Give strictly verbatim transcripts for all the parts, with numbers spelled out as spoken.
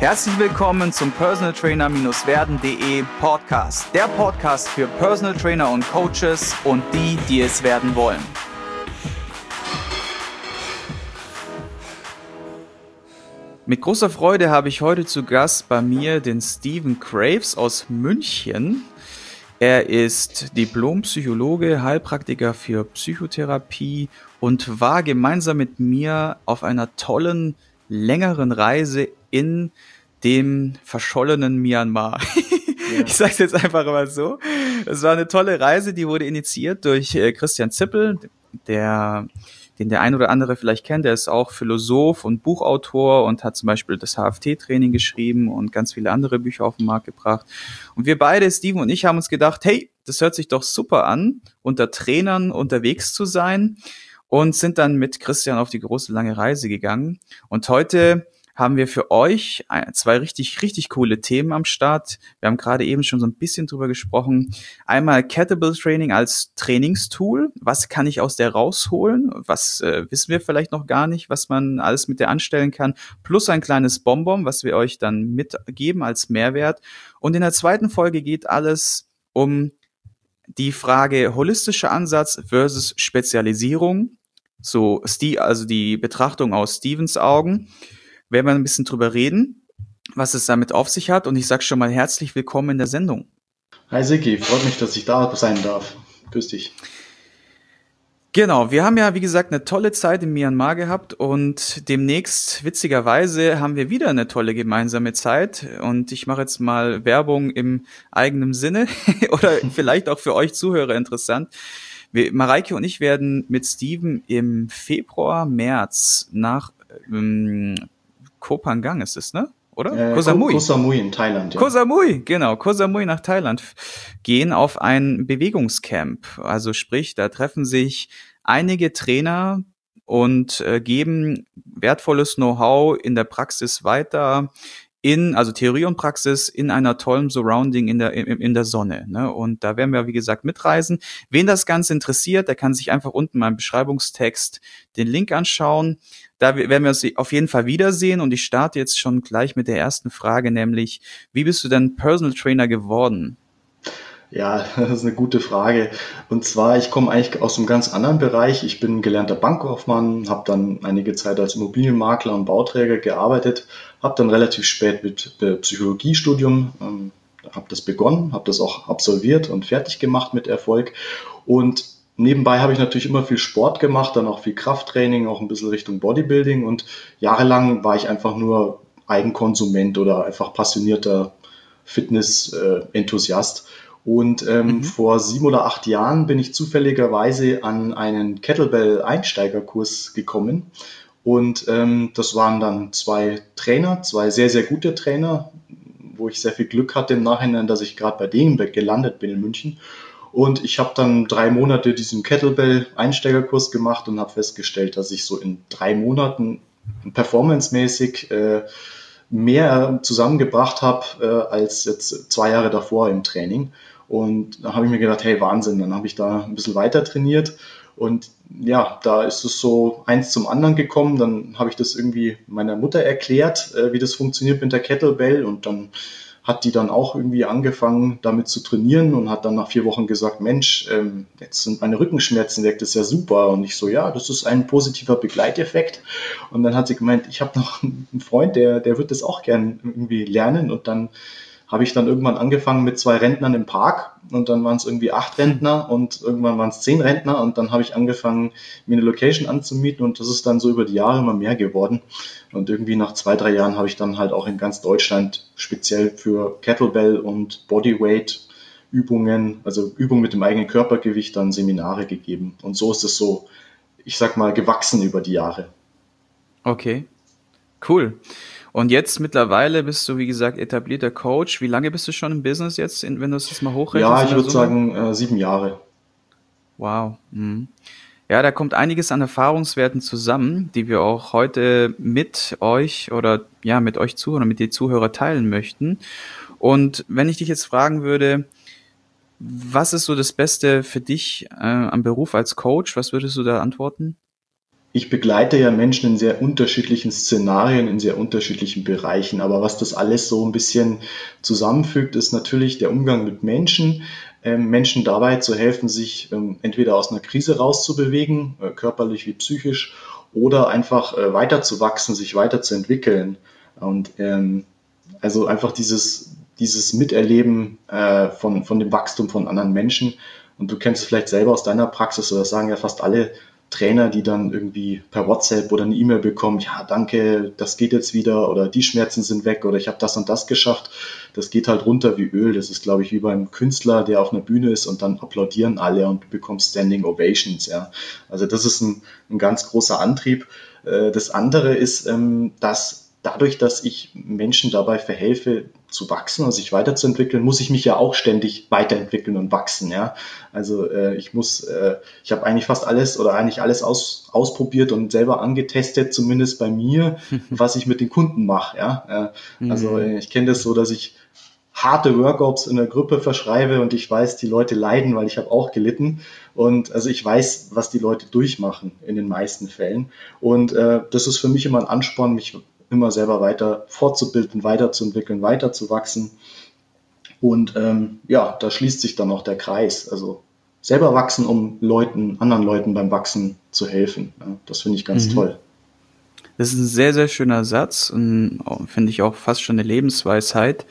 Herzlich willkommen zum Personal Trainer Werden Punkt de Podcast. Der Podcast für Personal Trainer und Coaches und die, die es werden wollen. Mit großer Freude habe ich heute zu Gast bei mir den Steven Graves aus München. Er ist Diplompsychologe, Heilpraktiker für Psychotherapie und war gemeinsam mit mir auf einer tollen, längeren Reise in dem verschollenen Myanmar. Ja. Ich sage es jetzt einfach mal so. Es war eine tolle Reise, die wurde initiiert durch äh, Christian Zippel, der, den der ein oder andere vielleicht kennt. Der ist auch Philosoph und Buchautor und hat zum Beispiel das H F T-Training geschrieben und ganz viele andere Bücher auf den Markt gebracht. Und wir beide, Steven und ich, haben uns gedacht, hey, das hört sich doch super an, unter Trainern unterwegs zu sein, und sind dann mit Christian auf die große, lange Reise gegangen. Und heute haben wir für euch zwei richtig, richtig coole Themen am Start. Wir haben gerade eben schon so ein bisschen drüber gesprochen. Einmal Kettlebell Training als Trainingstool. Was kann ich aus der rausholen? Was äh, wissen wir vielleicht noch gar nicht, was man alles mit der anstellen kann? Plus ein kleines Bonbon, was wir euch dann mitgeben als Mehrwert. Und in der zweiten Folge geht alles um die Frage holistischer Ansatz versus Spezialisierung. So, also die Betrachtung aus Stevens Augen. Werden wir ein bisschen drüber reden, was es damit auf sich hat. Und ich sage schon mal herzlich willkommen in der Sendung. Hi Siki, freut mich, dass ich da sein darf. Grüß dich. Genau, wir haben ja, wie gesagt, eine tolle Zeit in Myanmar gehabt und demnächst, witzigerweise, haben wir wieder eine tolle gemeinsame Zeit. Und ich mache jetzt mal Werbung im eigenen Sinne oder vielleicht auch für euch Zuhörer interessant. Wir, Mareike und ich werden mit Steven im Februar, März nach ähm, Koh Phangan ist es, ne? Oder? Äh, Koh Samui. Koh Samui in Thailand, ja. Koh Samui, genau. Koh Samui nach Thailand gehen auf ein Bewegungscamp. Also sprich, da treffen sich einige Trainer und äh, geben wertvolles Know-how in der Praxis weiter, in, also Theorie und Praxis, in einer tollen Surrounding in der, in, in der Sonne, ne? Und da werden wir, wie gesagt, mitreisen. Wen das Ganze interessiert, der kann sich einfach unten mal im Beschreibungstext den Link anschauen. Da werden wir uns auf jeden Fall wiedersehen, und ich starte jetzt schon gleich mit der ersten Frage, nämlich, wie bist du denn Personal Trainer geworden? Ja, das ist eine gute Frage. Und zwar, ich komme eigentlich aus einem ganz anderen Bereich. Ich bin gelernter Bankkaufmann, habe dann einige Zeit als Immobilienmakler und Bauträger gearbeitet, habe dann relativ spät mit Psychologiestudium, ähm, habe das begonnen, habe das auch absolviert und fertig gemacht mit Erfolg. Und nebenbei habe ich natürlich immer viel Sport gemacht, dann auch viel Krafttraining, auch ein bisschen Richtung Bodybuilding, und jahrelang war ich einfach nur Eigenkonsument oder einfach passionierter Fitness-Enthusiast. Und ähm, mhm. vor sieben oder acht Jahren bin ich zufälligerweise an einen Kettlebell-Einsteigerkurs gekommen. Und ähm, das waren dann zwei Trainer, zwei sehr, sehr gute Trainer, wo ich sehr viel Glück hatte im Nachhinein, dass ich gerade bei denen gelandet bin in München. Und ich habe dann drei Monate diesen Kettlebell-Einsteigerkurs gemacht und habe festgestellt, dass ich so in drei Monaten performancemäßig äh, mehr zusammengebracht habe äh, als jetzt zwei Jahre davor im Training. Und da habe ich mir gedacht, hey, Wahnsinn, dann habe ich da ein bisschen weiter trainiert. Und ja, da ist es so eins zum anderen gekommen. Dann habe ich das irgendwie meiner Mutter erklärt, äh, wie das funktioniert mit der Kettlebell. Und dann hat die dann auch irgendwie angefangen, damit zu trainieren, und hat dann nach vier Wochen gesagt, Mensch, ähm, jetzt sind meine Rückenschmerzen weg, das ist ja super. Und ich so, ja, das ist ein positiver Begleiteffekt. Und dann hat sie gemeint, ich habe noch einen Freund, der, der wird das auch gern irgendwie lernen. Und dann habe ich dann irgendwann angefangen mit zwei Rentnern im Park, und dann waren es irgendwie acht Rentner und irgendwann waren es zehn Rentner, und dann habe ich angefangen, mir eine Location anzumieten, und das ist dann so über die Jahre immer mehr geworden. Und irgendwie nach zwei, drei Jahren habe ich dann halt auch in ganz Deutschland speziell für Kettlebell und Bodyweight Übungen, also Übungen mit dem eigenen Körpergewicht, dann Seminare gegeben. Und so ist es so, ich sag mal, gewachsen über die Jahre. Okay, cool. Und jetzt mittlerweile bist du, wie gesagt, etablierter Coach. Wie lange bist du schon im Business jetzt, wenn du es jetzt mal hochrechnest? Ja, ich würde sagen äh, sieben Jahre. Wow. Mhm. Ja, da kommt einiges an Erfahrungswerten zusammen, die wir auch heute mit euch oder ja mit euch Zuhörern, mit den Zuhörern teilen möchten. Und wenn ich dich jetzt fragen würde, was ist so das Beste für dich äh, am Beruf als Coach? Was würdest du da antworten? ich begleite ja Menschen in sehr unterschiedlichen Szenarien, in sehr unterschiedlichen Bereichen. Aber was das alles so ein bisschen zusammenfügt, ist natürlich der Umgang mit Menschen, ähm, Menschen dabei zu helfen, sich ähm, entweder aus einer Krise rauszubewegen, äh, körperlich wie psychisch, oder einfach äh, weiterzuwachsen, sich weiterzuentwickeln. Und ähm, also einfach dieses, dieses Miterleben äh, von, von dem Wachstum von anderen Menschen. Und du kennst es vielleicht selber aus deiner Praxis, oder das sagen ja fast alle Trainer, die dann irgendwie per WhatsApp oder eine E-Mail bekommen, ja, danke, das geht jetzt wieder oder die Schmerzen sind weg oder ich habe das und das geschafft. Das geht halt runter wie Öl. Das ist, glaube ich, wie beim Künstler, der auf einer Bühne ist und dann applaudieren alle und du bekommst Standing Ovations. Ja. Also das ist ein, ein ganz großer Antrieb. Äh, Das andere ist, ähm, dass dadurch, dass ich Menschen dabei verhelfe, zu wachsen und sich weiterzuentwickeln, muss ich mich ja auch ständig weiterentwickeln und wachsen. Ja, also äh, ich muss, äh, ich habe eigentlich fast alles oder eigentlich alles aus, ausprobiert und selber angetestet, zumindest bei mir, was ich mit den Kunden mache. Ja, äh, also Mhm. äh, ich kenne das so, dass ich harte Workouts in der Gruppe verschreibe und ich weiß, die Leute leiden, weil ich habe auch gelitten und also ich weiß, was die Leute durchmachen in den meisten Fällen und äh, das ist für mich immer ein Ansporn, mich immer selber weiter fortzubilden, weiterzuentwickeln, weiterzuwachsen und ähm, ja, da schließt sich dann noch der Kreis, also selber wachsen, um Leuten, anderen Leuten beim Wachsen zu helfen. Ja, das finde ich ganz Mhm. toll. Das ist ein sehr, sehr schöner Satz und auch- finde ich auch fast schon eine Lebensweisheit,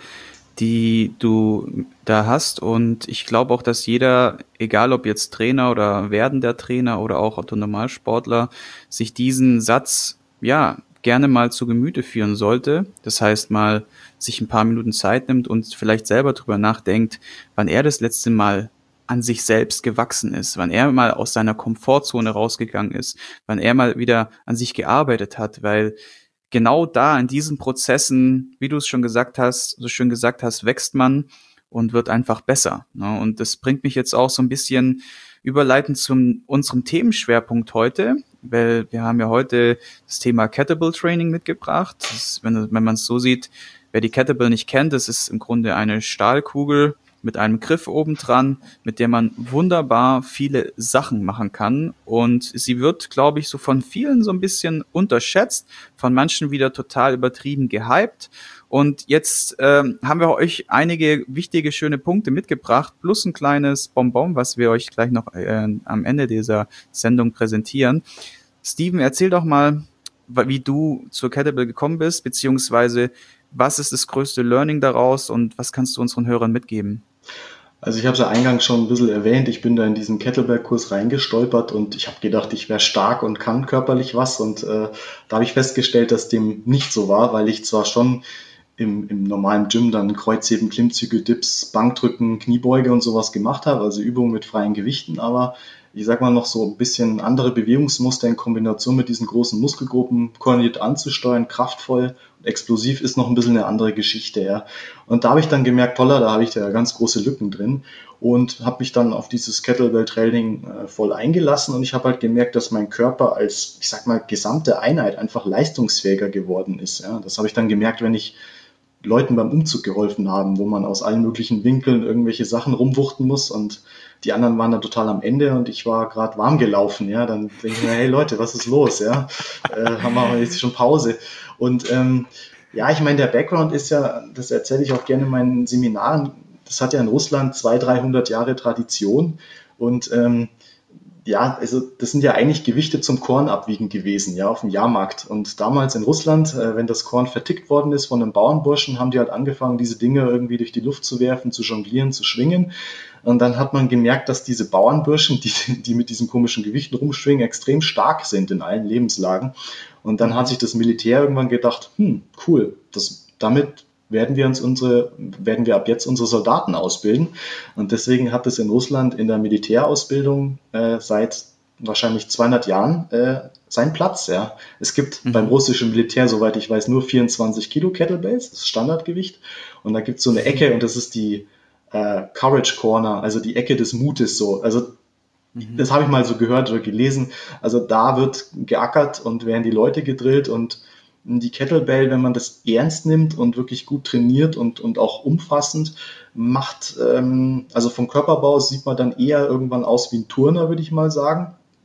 die du da hast. Und ich glaube auch, dass jeder, egal ob jetzt Trainer oder werdender Trainer oder auch Autonormalsportler, sich diesen Satz, ja, gerne mal zu Gemüte führen sollte. Das heißt, mal sich ein paar Minuten Zeit nimmt und vielleicht selber drüber nachdenkt, wann er das letzte Mal an sich selbst gewachsen ist, wann er mal aus seiner Komfortzone rausgegangen ist, wann er mal wieder an sich gearbeitet hat, weil genau da in diesen Prozessen, wie du es schon gesagt hast, so schön gesagt hast, wächst man und wird einfach besser. Ne? Und das bringt mich jetzt auch so ein bisschen überleitend zum unserem Themenschwerpunkt heute, weil wir haben ja heute das Thema Kettlebell Training mitgebracht. Das ist, wenn, wenn man es so sieht, wer die Kettlebell nicht kennt, das ist im Grunde eine Stahlkugel mit einem Griff obendran, mit der man wunderbar viele Sachen machen kann. Und sie wird, glaube ich, so von vielen so ein bisschen unterschätzt, von manchen wieder total übertrieben gehypt. Und jetzt ähm, haben wir euch einige wichtige, schöne Punkte mitgebracht, plus ein kleines Bonbon, was wir euch gleich noch äh, am Ende dieser Sendung präsentieren. Steven, erzähl doch mal, wie du zur Kettlebell gekommen bist, beziehungsweise was ist das größte Learning daraus und was kannst du unseren Hörern mitgeben? Also ich habe es ja eingangs schon ein bisschen erwähnt, ich bin da in diesen Kettlebell-Kurs reingestolpert und ich habe gedacht, ich wäre stark und kann körperlich was und äh, da habe ich festgestellt, dass dem nicht so war, weil ich zwar schon im, im normalen Gym dann Kreuzheben, Klimmzüge, Dips, Bankdrücken, Kniebeuge und sowas gemacht habe, also Übungen mit freien Gewichten, aber ich sag mal noch so ein bisschen andere Bewegungsmuster in Kombination mit diesen großen Muskelgruppen koordiniert anzusteuern, kraftvoll und explosiv ist noch ein bisschen eine andere Geschichte, ja. Und da habe ich dann gemerkt, toller, da habe ich da ganz große Lücken drin und habe mich dann auf dieses Kettlebell-Training äh, voll eingelassen und ich habe halt gemerkt, dass mein Körper als, ich sag mal, gesamte Einheit einfach leistungsfähiger geworden ist. Ja. Das habe ich dann gemerkt, wenn ich Leuten beim Umzug geholfen haben, wo man aus allen möglichen Winkeln irgendwelche Sachen rumwuchten muss und die anderen waren dann total am Ende und ich war gerade warm gelaufen, ja, dann denke ich mir, hey Leute, was ist los, ja, äh, haben wir jetzt schon Pause und ähm, ja, ich meine, der Background ist ja, das erzähle ich auch gerne in meinen Seminaren, das hat ja in Russland zweihundert, dreihundert Jahre Tradition und ähm, ja, also das sind ja eigentlich Gewichte zum Korn abwiegen gewesen, ja, auf dem Jahrmarkt. Und damals in Russland, äh, wenn das Korn vertickt worden ist von einem Bauernburschen, haben die halt angefangen, diese Dinge irgendwie durch die Luft zu werfen, zu jonglieren, zu schwingen. Und dann hat man gemerkt, dass diese Bauernburschen, die, die mit diesen komischen Gewichten rumschwingen, extrem stark sind in allen Lebenslagen. Und dann hat Mhm. sich das Militär irgendwann gedacht, hm, cool, das, damit werden wir uns unsere, werden wir ab jetzt unsere Soldaten ausbilden. Und deswegen hat es in Russland in der Militärausbildung äh, seit wahrscheinlich zweihundert Jahren äh, seinen Platz. Ja. Es gibt beim Mhm. russischen Militär, soweit ich weiß, nur vierundzwanzig Kilo Kettlebells, das ist Standardgewicht. Und da gibt es so eine Ecke und das ist die äh, Courage Corner, also die Ecke des Mutes so. Also Mhm. das habe ich mal so gehört oder gelesen. Also da wird geackert und werden die Leute gedrillt und die Kettlebell, wenn man das ernst nimmt und wirklich gut trainiert und, und auch umfassend macht, ähm, also vom Körperbau sieht man dann eher irgendwann aus wie ein Turner, würde ich mal sagen.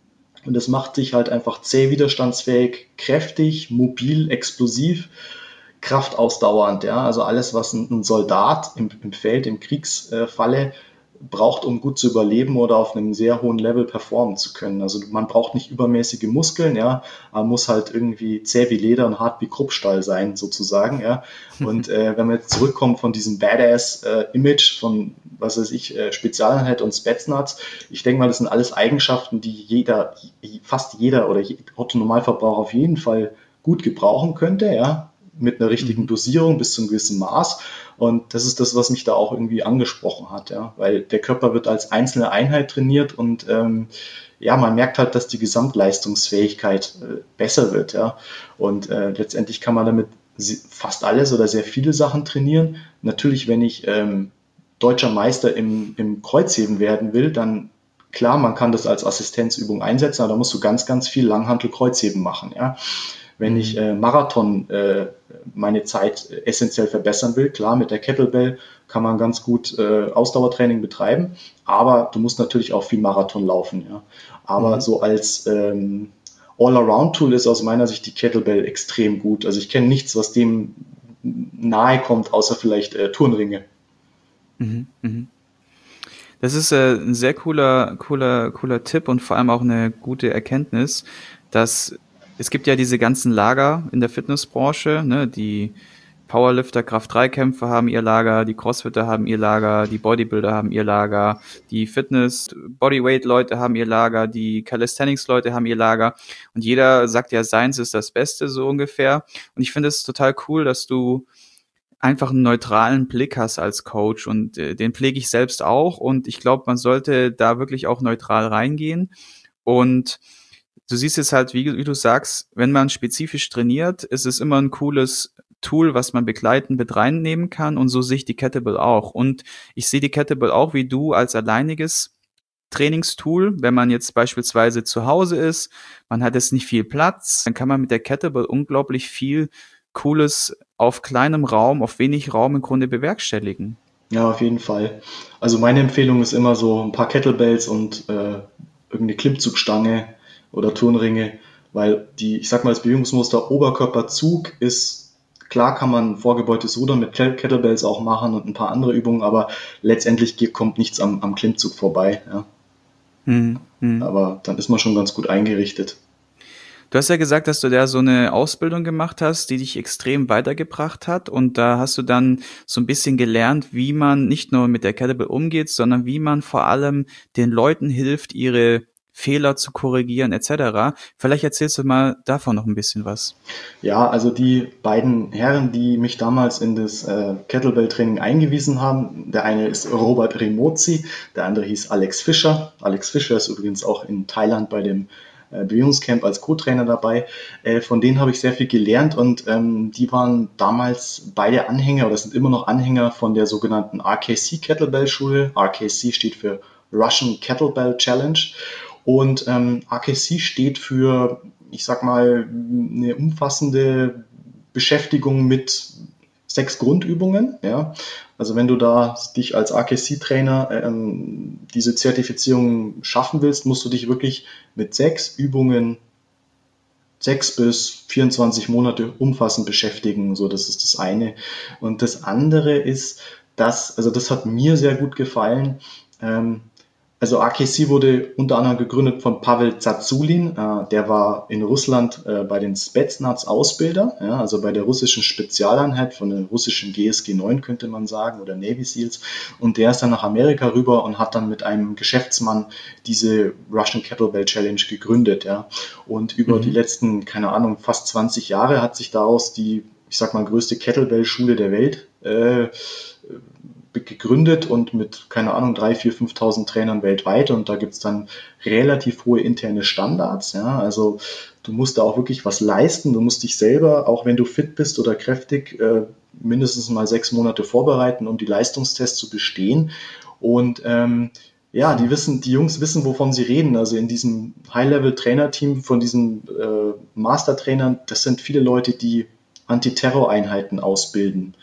Und das macht dich halt einfach zäh, widerstandsfähig, kräftig, mobil, explosiv, kraftausdauernd. Ja? Also alles, was ein, ein Soldat im, im Feld, im Kriegsfalle braucht, um gut zu überleben oder auf einem sehr hohen Level performen zu können. Also man braucht nicht übermäßige Muskeln, ja, man muss halt irgendwie zäh wie Leder und hart wie Kruppstahl sein, sozusagen, ja. Und äh, wenn wir jetzt zurückkommen von diesem Badass-Image äh, von, was weiß ich, äh, Spezialeinheit und Spetsnaz, ich denke mal, das sind alles Eigenschaften, die jeder, fast jeder oder Otto-Normalverbraucher auf jeden Fall gut gebrauchen könnte, ja, mit einer richtigen Mhm. Dosierung bis zu einem gewissen Maß. Und das ist das, was mich da auch irgendwie angesprochen hat, ja, weil der Körper wird als einzelne Einheit trainiert und ähm, ja, man merkt halt, dass die Gesamtleistungsfähigkeit äh, besser wird, ja. Und äh, letztendlich kann man damit fast alles oder sehr viele Sachen trainieren. Natürlich, wenn ich ähm, deutscher Meister im, im Kreuzheben werden will, dann klar, man kann das als Assistenzübung einsetzen, aber da musst du ganz, ganz viel Langhantel-Kreuzheben machen, ja. Wenn ich Mhm. äh, Marathon äh, meine Zeit äh, essentiell verbessern will, klar, mit der Kettlebell kann man ganz gut äh, Ausdauertraining betreiben, aber du musst natürlich auch viel Marathon laufen. Ja. Aber Mhm. so als ähm, All-Around-Tool ist aus meiner Sicht die Kettlebell extrem gut. Also ich kenne nichts, was dem nahe kommt, außer vielleicht äh, Turnringe. Mhm. Mhm. Das ist äh, ein sehr cooler, cooler, cooler Tipp und vor allem auch eine gute Erkenntnis, dass es gibt ja diese ganzen Lager in der Fitnessbranche, ne, die Powerlifter, Kraft-drei-Kämpfer haben ihr Lager, die Crossfitter haben ihr Lager, die Bodybuilder haben ihr Lager, die Fitness, Bodyweight-Leute haben ihr Lager, die Calisthenics-Leute haben ihr Lager und jeder sagt ja, seins ist das Beste, so ungefähr. Und ich finde es total cool, dass du einfach einen neutralen Blick hast als Coach und äh, den pflege ich selbst auch und ich glaube, man sollte da wirklich auch neutral reingehen und du siehst jetzt halt, wie, wie du sagst, wenn man spezifisch trainiert, ist es immer ein cooles Tool, was man begleitend mit reinnehmen kann und so sehe ich die Kettlebell auch und ich sehe die Kettlebell auch wie du als alleiniges Trainingstool, wenn man jetzt beispielsweise zu Hause ist, man hat jetzt nicht viel Platz, dann kann man mit der Kettlebell unglaublich viel Cooles auf kleinem Raum, auf wenig Raum im Grunde bewerkstelligen. Ja, auf jeden Fall. Also meine Empfehlung ist immer so ein paar Kettlebells und äh, irgendeine Klimmzugstange oder Turnringe, weil die, ich sag mal, das Bewegungsmuster Oberkörperzug ist, klar kann man vorgebeugtes Rudern mit Kettlebells auch machen und ein paar andere Übungen, aber letztendlich kommt nichts am, am Klimmzug vorbei. Ja. Mhm. Mhm. Aber dann ist man schon ganz gut eingerichtet. Du hast ja gesagt, dass du da so eine Ausbildung gemacht hast, die dich extrem weitergebracht hat. Und da hast du dann so ein bisschen gelernt, wie man nicht nur mit der Kettlebell umgeht, sondern wie man vor allem den Leuten hilft, ihre Fehler zu korrigieren et cetera. Vielleicht erzählst du mal davon noch ein bisschen was. Ja, also die beiden Herren, die mich damals in das äh, Kettlebell-Training eingewiesen haben, der eine ist Robert Remozzi, der andere hieß Alex Fischer. Alex Fischer ist übrigens auch in Thailand bei dem äh, Bewegungscamp als Co-Trainer dabei. Äh, von denen habe ich sehr viel gelernt und ähm, die waren damals beide Anhänger oder sind immer noch Anhänger von der sogenannten R K C Kettlebell-Schule. R K C steht für Russian Kettlebell Challenge. Und ähm, R K C steht für, ich sag mal, eine umfassende Beschäftigung mit sechs Grundübungen. Ja. Also wenn du da dich als R K C-Trainer ähm, diese Zertifizierung schaffen willst, musst du dich wirklich mit sechs Übungen sechs bis vierundzwanzig Monate umfassend beschäftigen. So, das ist das eine. Und das andere ist, dass, also das hat mir sehr gut gefallen. Ähm, also R K C wurde unter anderem gegründet von Pavel Zazulin, äh, der war in Russland äh, bei den Spetsnaz Ausbilder, ja, also bei der russischen Spezialeinheit von der russischen G S G neun könnte man sagen oder Navy Seals, und der ist dann nach Amerika rüber und hat dann mit einem Geschäftsmann diese Russian Kettlebell Challenge gegründet, ja. Und über die Mhm. letzten, keine Ahnung, fast zwanzig Jahre hat sich daraus die, ich sag mal, größte Kettlebell-Schule der Welt äh, gegründet und mit, keine Ahnung, drei, vier, fünftausend Trainern weltweit, und da gibt's dann relativ hohe interne Standards. Ja, also du musst da auch wirklich was leisten, du musst dich selber, auch wenn du fit bist oder kräftig, äh, mindestens mal sechs Monate vorbereiten, um die Leistungstests zu bestehen. Und ähm, ja, die wissen, die Jungs wissen, wovon sie reden. Also in diesem High-Level-Trainer-Team von diesen äh, Master-Trainern, das sind viele Leute, die Antiterror-Einheiten ausbilden.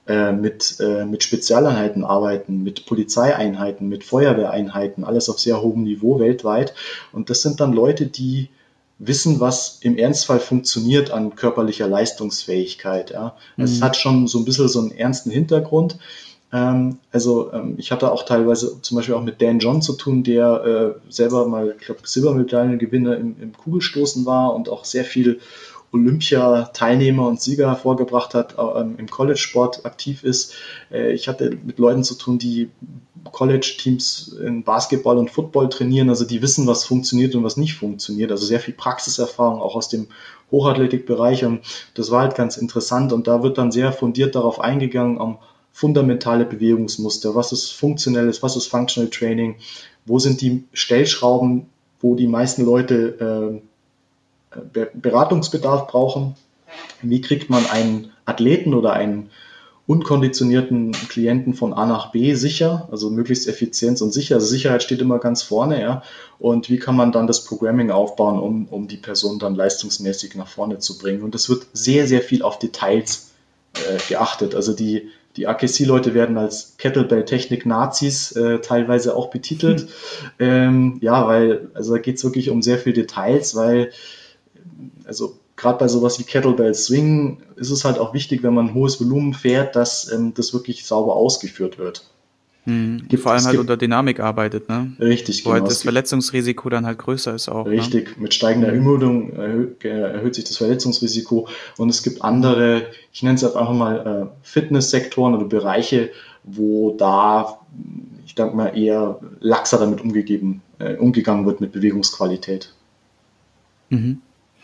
äh, mit, äh, mit Spezialeinheiten arbeiten, mit Polizeieinheiten, mit Feuerwehreinheiten, alles auf sehr hohem Niveau weltweit. Und das sind dann Leute, die wissen, was im Ernstfall funktioniert an körperlicher Leistungsfähigkeit. Ja. Es Mhm. hat schon so ein bisschen so einen ernsten Hintergrund. Ähm, also ähm, ich hatte auch teilweise zum Beispiel auch mit Dan John zu tun, der äh, selber mal, ich glaube, Silbermedaillengewinner im, im Kugelstoßen war und auch sehr viel Olympia-Teilnehmer und Sieger hervorgebracht hat, ähm, im College-Sport aktiv ist. Äh, ich hatte mit Leuten zu tun, die College-Teams in Basketball und Football trainieren, also die wissen, was funktioniert und was nicht funktioniert. Also sehr viel Praxiserfahrung auch aus dem Hochathletikbereich, und das war halt ganz interessant, und da wird dann sehr fundiert darauf eingegangen, um fundamentale Bewegungsmuster, was ist funktionelles, was ist Functional Training, wo sind die Stellschrauben, wo die meisten Leute äh, Beratungsbedarf brauchen, wie kriegt man einen Athleten oder einen unkonditionierten Klienten von A nach B sicher, also möglichst effizient und sicher. Also Sicherheit steht immer ganz vorne, ja. Und wie kann man dann das Programming aufbauen, um, um die Person dann leistungsmäßig nach vorne zu bringen? Und es wird sehr, sehr viel auf Details äh, geachtet. Also die, die A K C-Leute werden als Kettlebell-Technik-Nazis äh, teilweise auch betitelt. Hm. Ähm, ja, weil, also da geht es wirklich um sehr viel Details, weil also gerade bei sowas wie Kettlebell Swing ist es halt auch wichtig, wenn man ein hohes Volumen fährt, dass ähm, das wirklich sauber ausgeführt wird. Hm. Und Gibt, vor allem es halt gibt unter Dynamik arbeitet, ne? richtig, Wo genau, halt es das gibt Verletzungsrisiko dann halt größer ist auch, ne? richtig, mit steigender Hm. Ermüdung erhöht, erhöht sich das Verletzungsrisiko, und es gibt Hm. andere, ich nenne es einfach mal äh, Fitnesssektoren oder Bereiche, wo da, ich denke mal, eher laxer damit umgegeben, äh, umgegangen wird mit Bewegungsqualität. Mhm.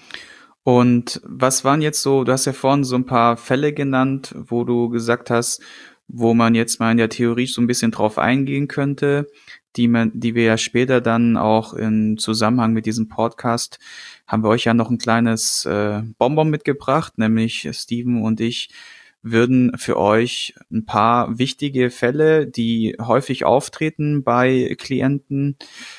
Und was waren jetzt so, du hast ja vorhin so ein paar Fälle genannt, wo du gesagt hast, wo man jetzt mal in der Theorie so ein bisschen drauf eingehen könnte, die man, die wir ja später dann auch im Zusammenhang mit diesem Podcast haben wir euch ja noch ein kleines äh, Bonbon mitgebracht, nämlich Steven und ich würden für euch ein paar wichtige Fälle, die häufig auftreten bei Klienten,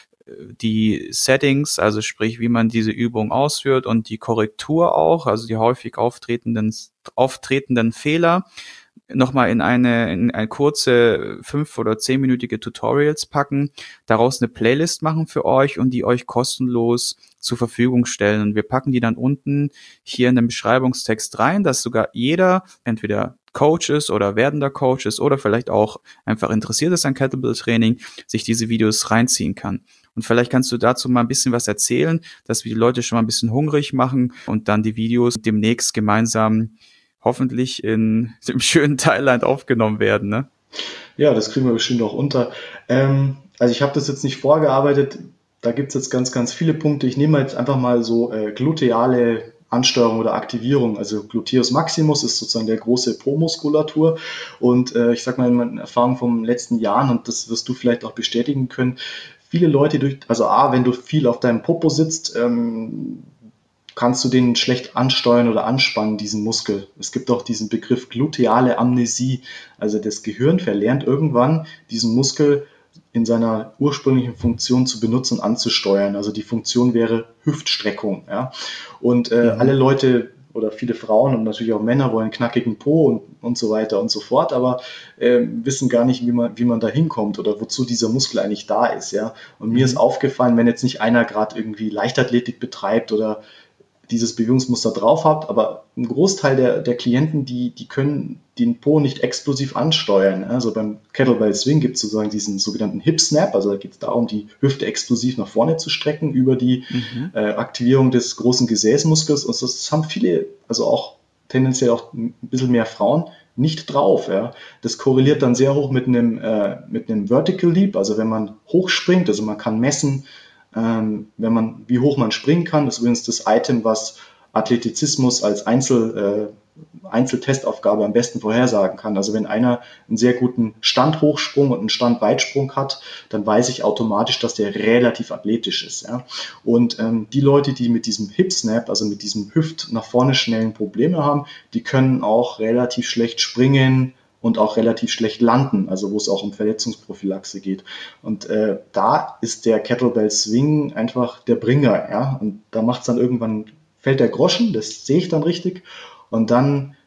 die Settings, also sprich, wie man diese Übung ausführt, und die Korrektur auch, also die häufig auftretenden, auftretenden Fehler, nochmal in eine, in eine kurze fünf- oder zehnminütige Tutorials packen, daraus eine Playlist machen für euch und die euch kostenlos zur Verfügung stellen. Und wir packen die dann unten hier in den Beschreibungstext rein, dass sogar jeder, entweder Coach ist oder werdender Coach ist oder vielleicht auch einfach interessiert ist an Kettlebell-Training, sich diese Videos reinziehen kann. Und vielleicht kannst du dazu mal ein bisschen was erzählen, dass wir die Leute schon mal ein bisschen hungrig machen und dann die Videos demnächst gemeinsam hoffentlich in dem schönen Thailand aufgenommen werden, ne? Ja, das kriegen wir bestimmt auch unter. Ähm, also ich habe das jetzt nicht vorgearbeitet. Da gibt es jetzt ganz, ganz viele Punkte. Ich nehme jetzt einfach mal so äh, gluteale Ansteuerung oder Aktivierung. Also Gluteus Maximus ist sozusagen der große Po-Muskulatur. Und äh, ich sage mal in meinen Erfahrungen vom letzten Jahren, und das wirst du vielleicht auch bestätigen können, viele Leute durch, also A, wenn du viel auf deinem Popo sitzt, ähm, kannst du den schlecht ansteuern oder anspannen, diesen Muskel. Es gibt auch diesen Begriff gluteale Amnesie. Also das Gehirn verlernt irgendwann, diesen Muskel in seiner ursprünglichen Funktion zu benutzen und anzusteuern. Also die Funktion wäre Hüftstreckung. Ja? Und äh, alle Mhm. Leute oder viele Frauen und natürlich auch Männer wollen knackigen Po und, und so weiter und so fort, aber äh, wissen gar nicht, wie man, wie man da hinkommt oder wozu dieser Muskel eigentlich da ist. Ja? Und mir ist Mhm. aufgefallen, wenn jetzt nicht einer gerade irgendwie Leichtathletik betreibt oder dieses Bewegungsmuster drauf habt, aber ein Großteil der, der Klienten, die, die können den Po nicht explosiv ansteuern. Also beim Kettlebell Swing gibt es sozusagen diesen sogenannten Hip Snap, also da geht es darum, die Hüfte explosiv nach vorne zu strecken über die Mhm. äh, Aktivierung des großen Gesäßmuskels, und das haben viele, also auch tendenziell auch ein bisschen mehr Frauen, nicht drauf. Ja. Das korreliert dann sehr hoch mit einem, äh, mit einem Vertical Leap, also wenn man hochspringt, also man kann messen, ähm, wenn man, wie hoch man springen kann. Das ist übrigens das Item, was Athletizismus als Einzel, äh, Einzeltestaufgabe am besten vorhersagen kann. Also wenn einer einen sehr guten Standhochsprung und einen Standweitsprung hat, dann weiß ich automatisch, dass der relativ athletisch ist. Ja? Und ähm, die Leute, die mit diesem Hip Snap, also mit diesem Hüft nach vorne schnellen Probleme haben, die können auch relativ schlecht springen und auch relativ schlecht landen, also wo es auch um Verletzungsprophylaxe geht. Und äh, da ist der Kettlebell Swing einfach der Bringer, ja. Und da macht es dann irgendwann, fällt der Groschen, das sehe ich dann richtig. Und dann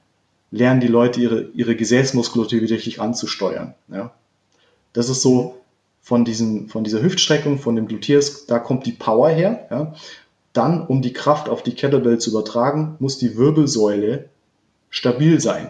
lernen die Leute ihre, ihre Gesäßmuskulatur wieder richtig anzusteuern. Ja. Das ist so von, diesem, von dieser Hüftstreckung, von dem Gluteus, da kommt die Power her. Ja. Dann, um die Kraft auf die Kettlebell zu übertragen, muss die Wirbelsäule stabil sein.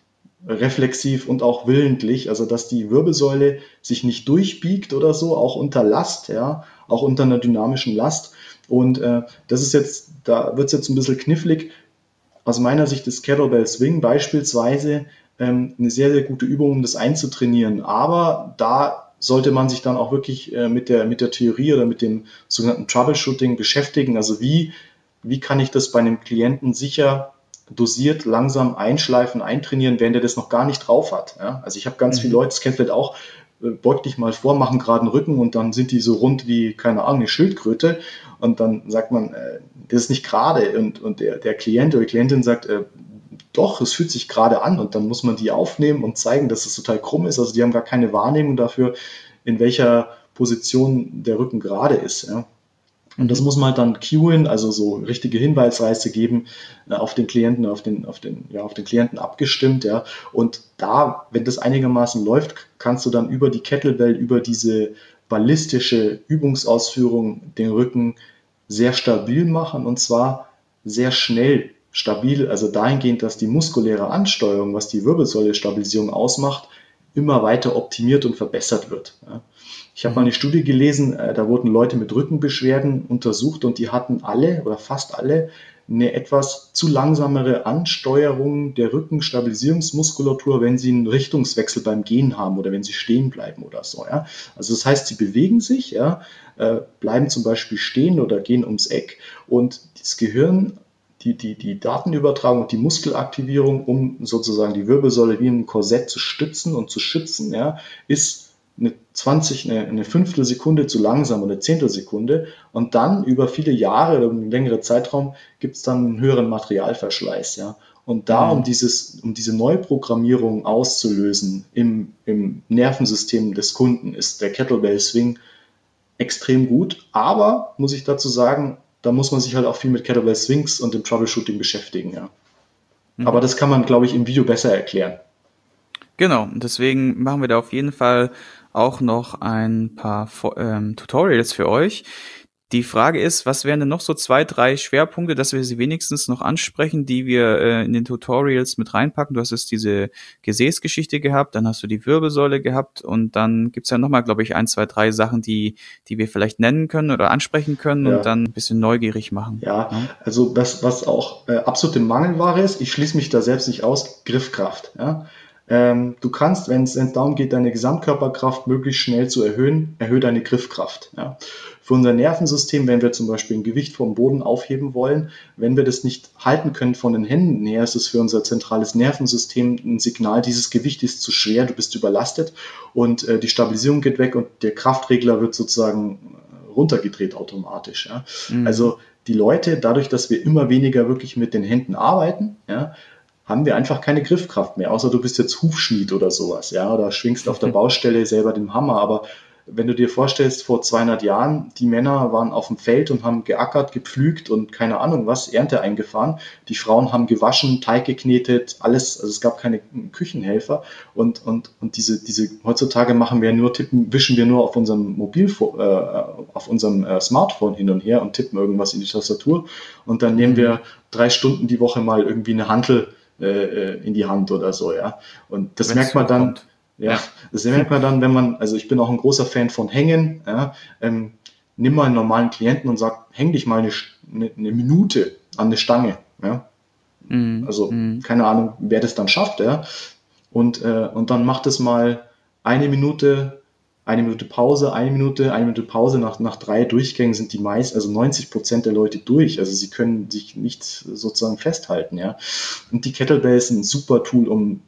Reflexiv und auch willentlich, also dass die Wirbelsäule sich nicht durchbiegt oder so, auch unter Last, ja, auch unter einer dynamischen Last. Und äh, das ist jetzt, da wird es jetzt ein bisschen knifflig. Aus meiner Sicht ist Kettlebell Swing beispielsweise ähm, eine sehr, sehr gute Übung, um das einzutrainieren. Aber da sollte man sich dann auch wirklich äh, mit der, mit der Theorie oder mit dem sogenannten Troubleshooting beschäftigen. Also wie, wie kann ich das bei einem Klienten sicher dosiert, langsam einschleifen, eintrainieren, während der das noch gar nicht drauf hat. Ja? Also ich habe ganz mhm. viele Leute, das kennt vielleicht auch, äh, beug dich mal vor, machen gerade einen Rücken und dann sind die so rund wie, keine Ahnung, eine Schildkröte und dann sagt man, äh, das ist nicht gerade und, und der, der Klient oder die Klientin sagt, äh, doch, es fühlt sich gerade an und dann muss man die aufnehmen und zeigen, dass es total krumm ist. Also die haben gar keine Wahrnehmung dafür, in welcher Position der Rücken gerade ist. Ja? Und das muss man dann cueen, also so richtige Hinweisreize geben, äh, auf den Klienten, auf den, auf den, ja, auf den Klienten abgestimmt, ja. Und da, wenn das einigermaßen läuft, kannst du dann über die Kettlebell, über diese ballistische Übungsausführung den Rücken sehr stabil machen und zwar sehr schnell stabil, also dahingehend, dass die muskuläre Ansteuerung, was die Wirbelsäule-Stabilisierung ausmacht, immer weiter optimiert und verbessert wird. Ja. Ich habe mal eine Studie gelesen, da wurden Leute mit Rückenbeschwerden untersucht und die hatten alle oder fast alle eine etwas zu langsamere Ansteuerung der Rückenstabilisierungsmuskulatur, wenn sie einen Richtungswechsel beim Gehen haben oder wenn sie stehen bleiben oder so. Ja. Also das heißt, sie bewegen sich, ja, bleiben zum Beispiel stehen oder gehen ums Eck und das Gehirn, die, die, die Datenübertragung und die Muskelaktivierung, um sozusagen die Wirbelsäule wie ein Korsett zu stützen und zu schützen, ja, ist eine zwanzig, eine, eine Fünftelsekunde zu langsam oder eine Zehntelsekunde und dann über viele Jahre oder einen längeren Zeitraum gibt es dann einen höheren Materialverschleiß, ja. Und da, um dieses, um diese Neuprogrammierung auszulösen im, im Nervensystem des Kunden, ist der Kettlebell Swing extrem gut. Aber, muss ich dazu sagen, da muss man sich halt auch viel mit Kettlebell Swings und dem Troubleshooting beschäftigen, ja. Mhm. Aber das kann man, glaube ich, im Video besser erklären. Genau, deswegen machen wir da auf jeden Fall auch noch ein paar ähm, Tutorials für euch. Die Frage ist, was wären denn noch so zwei, drei Schwerpunkte, dass wir sie wenigstens noch ansprechen, die wir äh, in den Tutorials mit reinpacken? Du hast jetzt diese Gesäßgeschichte gehabt, dann hast du die Wirbelsäule gehabt und dann gibt's ja nochmal, glaube ich, ein, zwei, drei Sachen, die die wir vielleicht nennen können oder ansprechen können ja. und dann ein bisschen neugierig machen. Ja, ja? Also das, was auch äh, absolute Mangelware ist, ich schließe mich da selbst nicht aus, Griffkraft. Ja? Ähm, du kannst, wenn es darum geht, deine Gesamtkörperkraft möglichst schnell zu erhöhen, erhöhe deine Griffkraft. Ja. Für unser Nervensystem, wenn wir zum Beispiel ein Gewicht vom Boden aufheben wollen, wenn wir das nicht halten können von den Händen her, ist es für unser zentrales Nervensystem ein Signal, dieses Gewicht ist zu schwer, du bist überlastet und äh, die Stabilisierung geht weg und der Kraftregler wird sozusagen runtergedreht automatisch. Ja. Mhm. Also die Leute, dadurch, dass wir immer weniger wirklich mit den Händen arbeiten, ja, haben wir einfach keine Griffkraft mehr, außer du bist jetzt Hufschmied oder sowas, ja, oder schwingst auf der Baustelle selber den Hammer. Aber wenn du dir vorstellst, vor zweihundert Jahren, die Männer waren auf dem Feld und haben geackert, gepflügt und keine Ahnung was, Ernte eingefahren. Die Frauen haben gewaschen, Teig geknetet, alles, also es gab keine Küchenhelfer. Und, und, und diese, diese, heutzutage machen wir nur, tippen, wischen wir nur auf unserem Mobilfo- äh, auf unserem äh, Smartphone hin und her und tippen irgendwas in die Tastatur. Und dann nehmen wir drei Stunden die Woche mal irgendwie eine Hantel in die Hand oder so, ja. Und das Wenn's merkt man dann, ja, ja, das merkt man dann, wenn man, also ich bin auch ein großer Fan von Hängen, ja, ähm, nimm mal einen normalen Klienten und sag, häng dich mal eine, eine, eine Minute an eine Stange, ja. Mm, also, mm. keine Ahnung, wer das dann schafft, ja. Und, äh, und dann macht es mal eine Minute, eine Minute Pause, eine Minute, eine Minute Pause. Nach, nach drei Durchgängen sind die meist, also neunzig Prozent der Leute durch. Also sie können sich nicht sozusagen festhalten, ja. Und die Kettlebell ist ein super Tool, um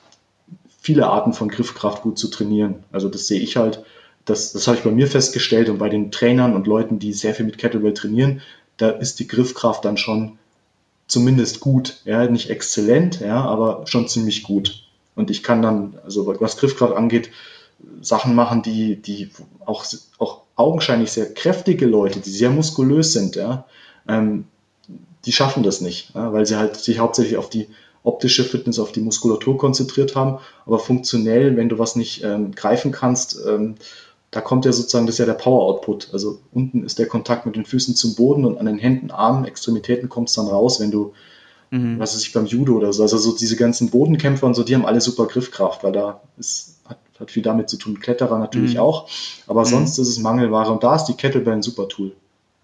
viele Arten von Griffkraft gut zu trainieren. Also das sehe ich halt, das, das habe ich bei mir festgestellt und bei den Trainern und Leuten, die sehr viel mit Kettlebell trainieren, da ist die Griffkraft dann schon zumindest gut, ja, nicht exzellent, ja, aber schon ziemlich gut. Und ich kann dann, also was Griffkraft angeht, Sachen machen, die, die auch, auch augenscheinlich sehr kräftige Leute, die sehr muskulös sind, ja, ähm, die schaffen das nicht, ja, weil sie halt sich hauptsächlich auf die, optische Fitness, auf die Muskulatur konzentriert haben. Aber funktionell, wenn du was nicht ähm, greifen kannst, ähm, da kommt ja sozusagen, das ist ja der Power-Output. Also unten ist der Kontakt mit den Füßen zum Boden und an den Händen, Armen, Extremitäten kommt es dann raus, wenn du, mhm. was weiß ich, beim Judo oder so, also so diese ganzen Bodenkämpfer und so, die haben alle super Griffkraft, weil da ist, hat, hat viel damit zu tun. Kletterer natürlich mhm. auch, aber mhm. sonst ist es Mangelware und da ist die Kettlebell ein super Tool.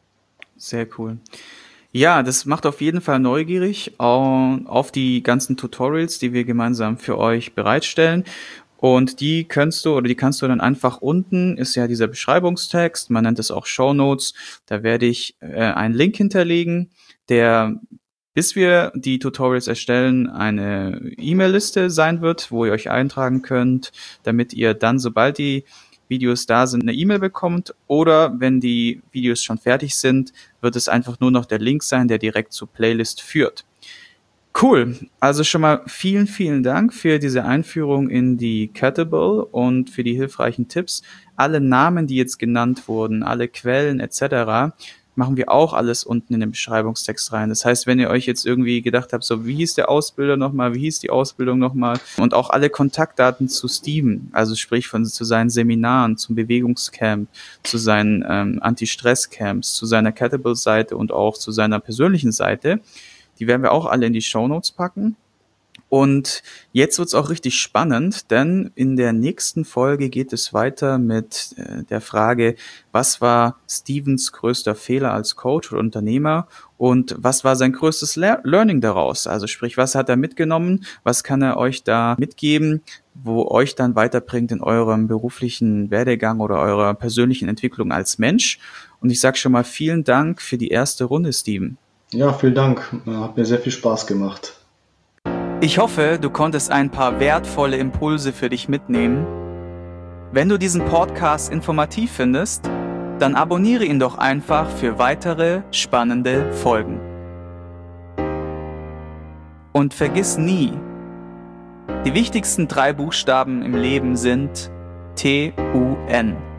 Sehr cool. Ja, das macht auf jeden Fall neugierig auf die ganzen Tutorials, die wir gemeinsam für euch bereitstellen. Und die kannst du oder die kannst du dann einfach unten, ist ja dieser Beschreibungstext, man nennt es auch Shownotes, da werde ich äh, einen Link hinterlegen, der, bis wir die Tutorials erstellen, eine E-Mail-Liste sein wird, wo ihr euch eintragen könnt, damit ihr dann, sobald die Videos da sind, eine E-Mail bekommt, oder wenn die Videos schon fertig sind, wird es einfach nur noch der Link sein, der direkt zur Playlist führt. Cool, also schon mal vielen, vielen Dank für diese Einführung in die Kettlebell und für die hilfreichen Tipps. Alle Namen, die jetzt genannt wurden, alle Quellen et cetera, machen wir auch alles unten in den Beschreibungstext rein. Das heißt, wenn ihr euch jetzt irgendwie gedacht habt, so wie hieß der Ausbilder nochmal, wie hieß die Ausbildung nochmal, und auch alle Kontaktdaten zu Steven, also sprich von zu seinen Seminaren, zum Bewegungscamp, zu seinen ähm, Anti-Stress-Camps, zu seiner Kettlebell-Seite und auch zu seiner persönlichen Seite, die werden wir auch alle in die Shownotes packen. Und jetzt wird's auch richtig spannend, denn in der nächsten Folge geht es weiter mit äh, der Frage, was war Stevens größter Fehler als Coach oder Unternehmer und was war sein größtes Le- Learning daraus? Also sprich, was hat er mitgenommen, was kann er euch da mitgeben, wo euch dann weiterbringt in eurem beruflichen Werdegang oder eurer persönlichen Entwicklung als Mensch. Und ich sage schon mal vielen Dank für die erste Runde, Steven. Ja, vielen Dank. Hat mir sehr viel Spaß gemacht. Ich hoffe, du konntest ein paar wertvolle Impulse für dich mitnehmen. Wenn du diesen Podcast informativ findest, dann abonniere ihn doch einfach für weitere spannende Folgen. Und vergiss nie, die wichtigsten drei Buchstaben im Leben sind T U N.